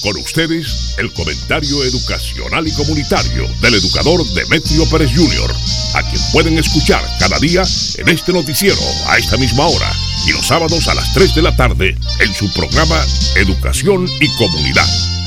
Con ustedes, el comentario educacional y comunitario del educador Demetrio Pérez Jr., a quien pueden escuchar cada día en este noticiero a esta misma hora y los sábados a las 3 de la tarde en su programa Educación y Comunidad.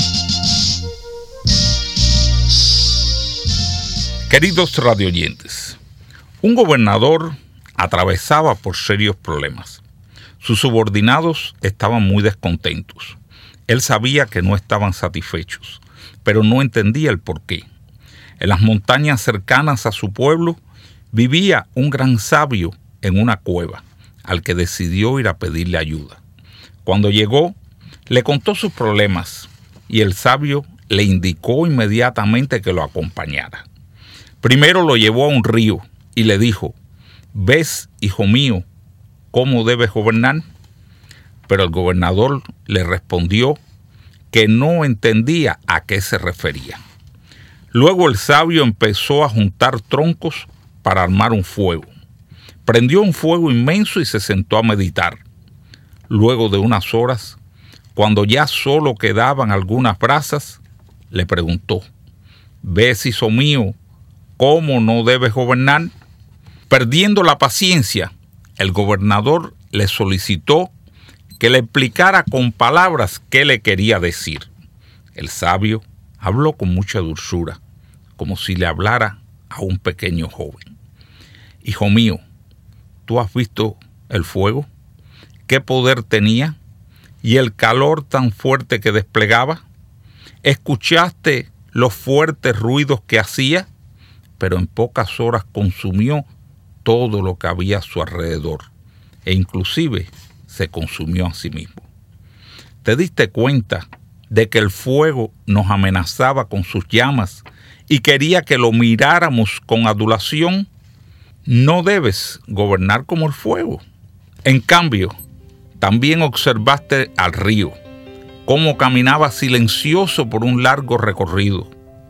Queridos radioyentes, un gobernador atravesaba por serios problemas. Sus subordinados estaban muy descontentos. Él sabía que no estaban satisfechos, pero no entendía el porqué. En las montañas cercanas a su pueblo vivía un gran sabio en una cueva, al que decidió ir a pedirle ayuda. Cuando llegó, le contó sus problemas y el sabio le indicó inmediatamente que lo acompañara. Primero lo llevó a un río y le dijo: ¿ves, hijo mío, cómo debes gobernar? Pero el gobernador le respondió que no entendía a qué se refería. Luego el sabio empezó a juntar troncos para armar un fuego. Prendió un fuego inmenso y se sentó a meditar. Luego de unas horas, cuando ya solo quedaban algunas brasas, le preguntó: ¿ves, hijo mío, cómo no debes gobernar? Perdiendo la paciencia, el gobernador le solicitó que le explicara con palabras qué le quería decir. El sabio habló con mucha dulzura, como si le hablara a un pequeño joven. Hijo mío, ¿tú has visto el fuego? ¿Qué poder tenía? ¿Y el calor tan fuerte que desplegaba? ¿Escuchaste los fuertes ruidos que hacía? Pero en pocas horas consumió todo lo que había a su alrededor, e inclusive se consumió a sí mismo. ¿Te diste cuenta de que el fuego nos amenazaba con sus llamas y quería que lo miráramos con adulación? No debes gobernar como el fuego. En cambio, también observaste al río, cómo caminaba silencioso por un largo recorrido,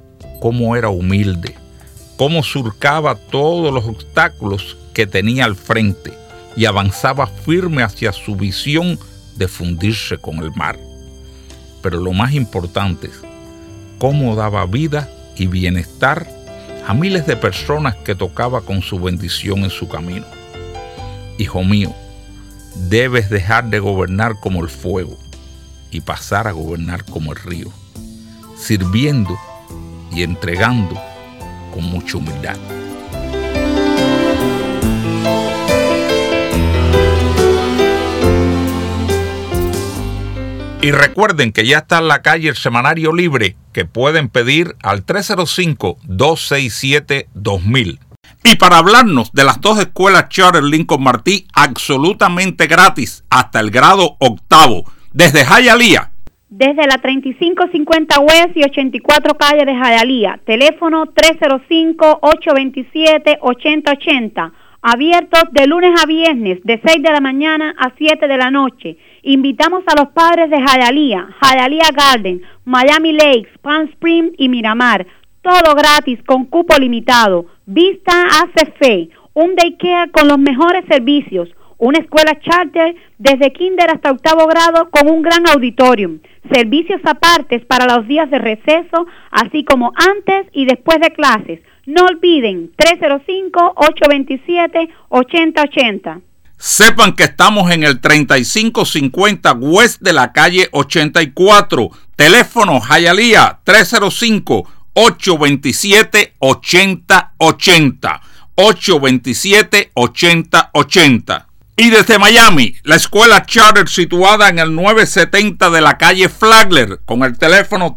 cómo era humilde, cómo surcaba todos los obstáculos que tenía al frente y avanzaba firme hacia su visión de fundirse con el mar. Pero lo más importante es cómo daba vida y bienestar a miles de personas que tocaba con su bendición en su camino. Hijo mío, debes dejar de gobernar como el fuego y pasar a gobernar como el río, sirviendo y entregando con mucha humildad. Y recuerden que ya está en la calle el semanario libre que pueden pedir al 305-267-2000. Y para hablarnos de las dos escuelas charter Lincoln Martí absolutamente gratis hasta el grado 8º, desde Hialeah. Desde la 3550 West y 84 calle de Hialeah. Teléfono 305-827-8080. Abiertos de lunes a viernes, de 6 de la mañana a 7 de la noche. Invitamos a los padres de Hialeah, Hialeah Garden, Miami Lakes, Palm Springs y Miramar. Todo gratis con cupo limitado. Vista hace fe. Un daycare con los mejores servicios. Una escuela charter desde kinder hasta 8º grado con un gran auditorium. Servicios apartes para los días de receso, así como antes y después de clases. No olviden, 305-827-8080. Sepan que estamos en el 3550 West de la calle 84. Teléfono Hialeah 305-827-8080. 827-8080. Y desde Miami, la escuela charter situada en el 970 de la calle Flagler con el teléfono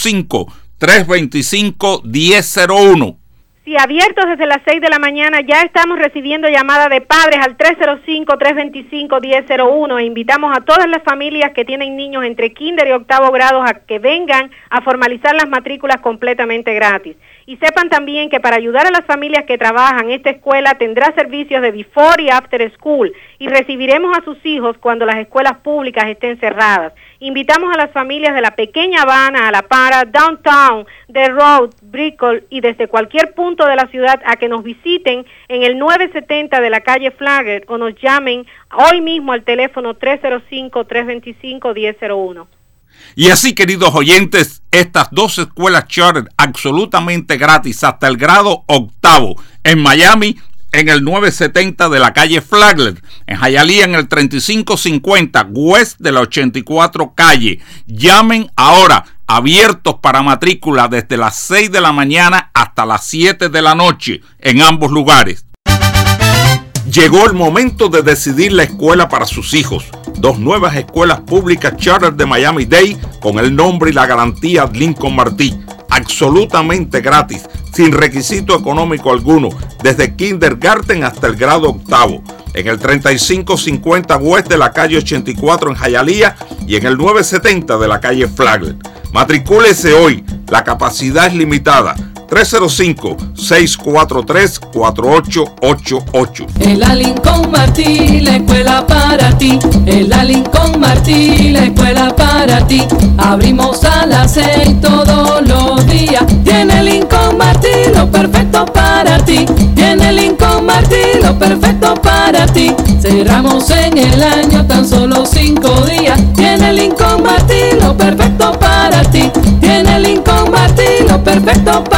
305-325-1001. Sí, abiertos desde las 6 de la mañana, ya estamos recibiendo llamadas de padres al 305-325-1001 e invitamos a todas las familias que tienen niños entre kinder y 8º grado a que vengan a formalizar las matrículas completamente gratis. Y sepan también que para ayudar a las familias que trabajan, esta escuela tendrá servicios de before y after school y recibiremos a sus hijos cuando las escuelas públicas estén cerradas. Invitamos a las familias de la Pequeña Habana, a La Para, Downtown, The Road, Brickell y desde cualquier punto de la ciudad a que nos visiten en el 970 de la calle Flagler o nos llamen hoy mismo al teléfono 305-325-1001. Y así, queridos oyentes, estas 2 escuelas charter absolutamente gratis hasta el grado 8º en Miami, en el 970 de la calle Flagler, en Hialeah en el 3550 West de la 84 calle. Llamen ahora, abiertos para matrícula desde las 6 de la mañana hasta las 7 de la noche en ambos lugares. Llegó el momento de decidir la escuela para sus hijos. 2 nuevas escuelas públicas charter de Miami-Dade con el nombre y la garantía Lincoln Martí. Absolutamente gratis, sin requisito económico alguno, desde kindergarten hasta el grado 8º. En el 3550 West de la calle 84 en Hialeah y en el 970 de la calle Flagler. Matricúlese hoy, la capacidad es limitada. 305-643-4888. En la Lincoln Martí, la escuela para ti. En la Lincoln Martí, la escuela para ti. Abrimos a las 6 todos los días. Tiene Lincoln Martí lo perfecto para ti. Tiene Lincoln Martí lo perfecto para ti. Cerramos en el año tan solo 5 días. Tiene Lincoln Martí lo perfecto para ti. Tiene Lincoln Martí lo perfecto para ti.